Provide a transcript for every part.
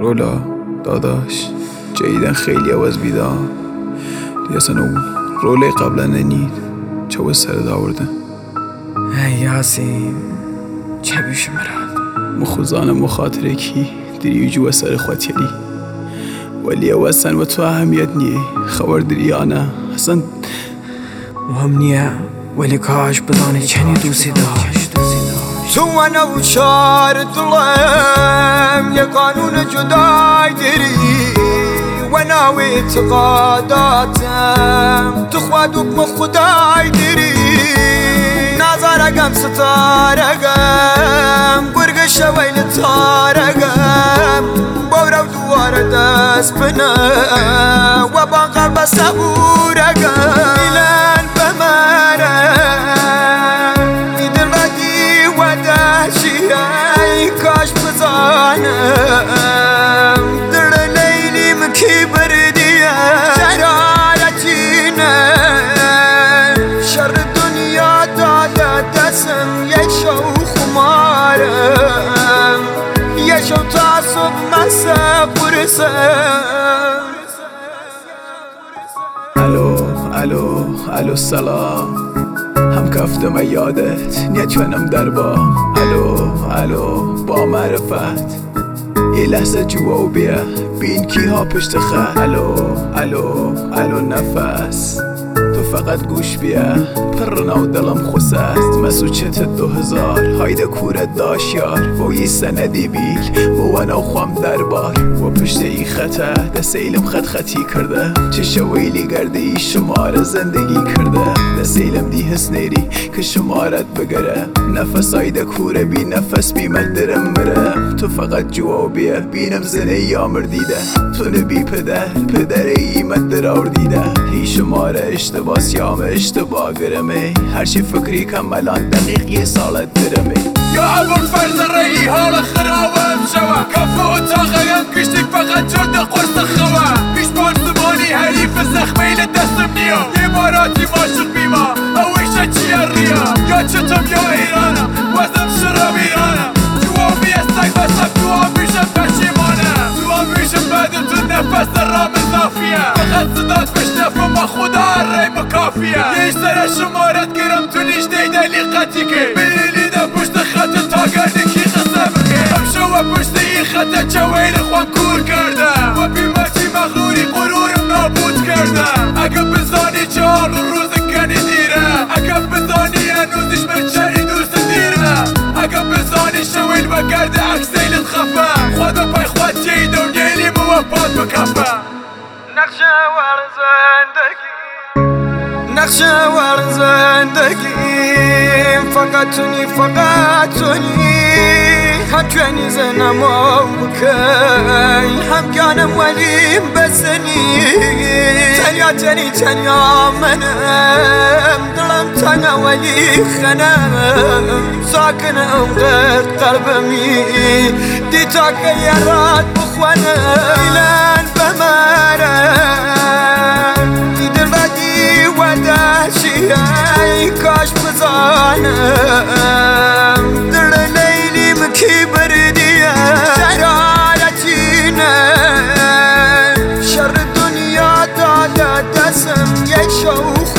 رولا داداش جدیدن خیلی عوض بیدار دیگه اصلا اون روله قبلا ننید چه باید سر داوردن یاسین چه بیش مراد مخوزان مخاطره کی دری جو سر خواتیلی ولی اوستن و تو اهمیت نیه خبر دری آنه اصلا مهم نیه ولی کاش بدانی چنی دوستی داشت تو انا و شار دلم یه قانون جدای داری و ناوی اعتقاداتم تو خواد حکم خدای داری نظرگم ستارگم گرگ شویل تارگم بورو دوار دست بنا و با قلب صبورگم ایلان بمرم ایدن ردی و دهشی ای کاش بزانم در لیلیم کی بردیه شرارتینه شر دنیا داده دستم یک شو خمارم یک شو تا صبح مسا برسم الو سلام هم کفتم یادت نیتونم در بام الو با معرفت یه لحظه جوا و بیا بین کی ها پشت خط الو نفس تو فقط گوش بیا پرنا و دلم خوست است مسوچت 2000 هایده کورت داشت یار و یه سندی بیل و انا خوام دربار و پشت ای خطه دست ایلم خطی کرده چه شویلی گرده ای شمار زندگی کرده دست ایلم دی حس نیری که شمارت بگره نفس هایده کوره بی نفس بی مدرم مره تو فقط جوا و بیا بینم زنه یامر دیده تو نبی پدر ای مدر دیده هی شماره اشتباه سیام اشتباه گرمه هرچی فکری کمالان دقیق یه سالت درمه یا ابو الفرز رئی حال خرابم شوا کفو اتاقیم کشتی فقط جرد قرص خوا پیشمان زمانی حریف زخمیل دستم نیا اماراتی ماشق بیما اویشه چیه ریا یا چطم یا ایرانم وزم شراب ایرانم جوا میستک بسم دعا میشم پشیمانم دعا میشم بعد تو نفس رام اضافیه فقط صدات بشنفم با خدا ریم کافیه یه سر شمارت گرم تو لیش دیدلی قطی که بلیلی ده پشت خط تا گردی کی قصه بگه هم شو پشت این خط چویل خوان کور کرده و بیمتی مغروری غرورم نابود کرده اگه بزانی چهار روز کنی دیره اگه بزانی هنوزش مرچنی دوست دیره اگه بزانی شویل و گرده اکسیلت خفه خدا پای خود چی دونیلی موفاد بکفه نقشه ور زندگیم فقط تونی هم جوانی زنم و بکی هم گانم ولیم بسنی تنیا منم دلم تنها ولی خنم ساکنم غیر قلبمی دیتا که یارات بخوانم ایلان بمرم دیدن بدی و دهشی ای کاش بزانم در لیلیم کی بردیه شرارتینه شر دنیا داده دستم یک شو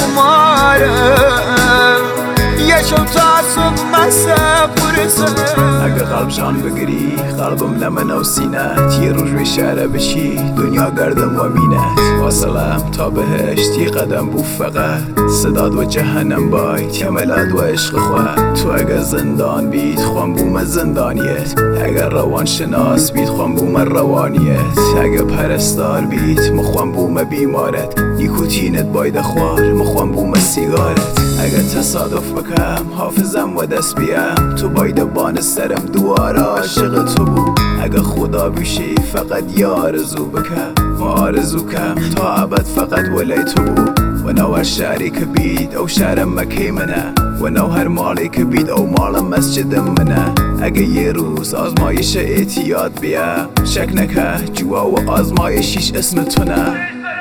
خمارم یک شو تا صبح مسا برسم اگه قلب جان بگیری قلبم لمن و سینت یه روز روی شهره بشی دنیا گردم و مینت واصلم تا بهشت یه قدم بو فقط صداد و جهنم باید کملاد و عشق خواهد تو اگه زندان بید خوام بوم زندانیت اگه روان شناس بید خوام بوم روانیت اگه پرستار بید مخوام بوم بیمارت نیکوتینت باید خوار مخوام بوم سیگارت اگه تصادف بکم حافظم و دست بیم تو باید بان سرم دوار عاشق تو بود اگه خدا بیشی فقط یه آرزو بکم و آرزو کم تا عبد فقط ولی تو بود و نو هر شهری که بید او شهرم مکی منه و نو هر مالی که بید او مالم مسجدم منه اگه یه روز آزمایش اعتیاد بیا شک نکه جوا و آزمایشیش اسم تو نه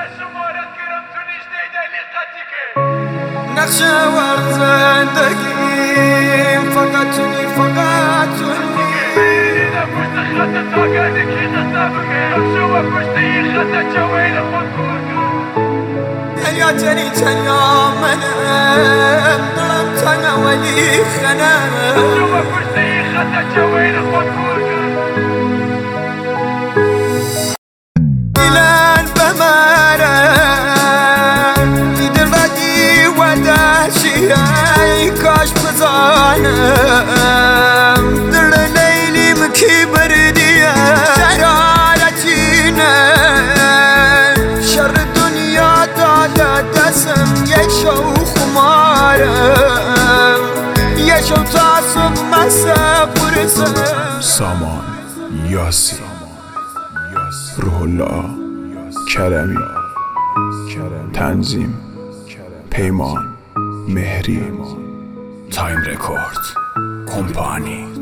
نقشه ور زندگیم فقط تونی تا گردی کی قصه تنیا تنی تنیا منم دلم تنها ولی خنم دیلن بمرم دیدم بدی و دهشی ای کاش بزانم دل لیلیم کی بردیه شرارتینه شر دنیا داده دستم یک شو خمارم یک شو تاسم مسافرسم. سامان یاسی، روح الله کرمی، تنظیم پیمان مهری، تایم رکورد کمپانی.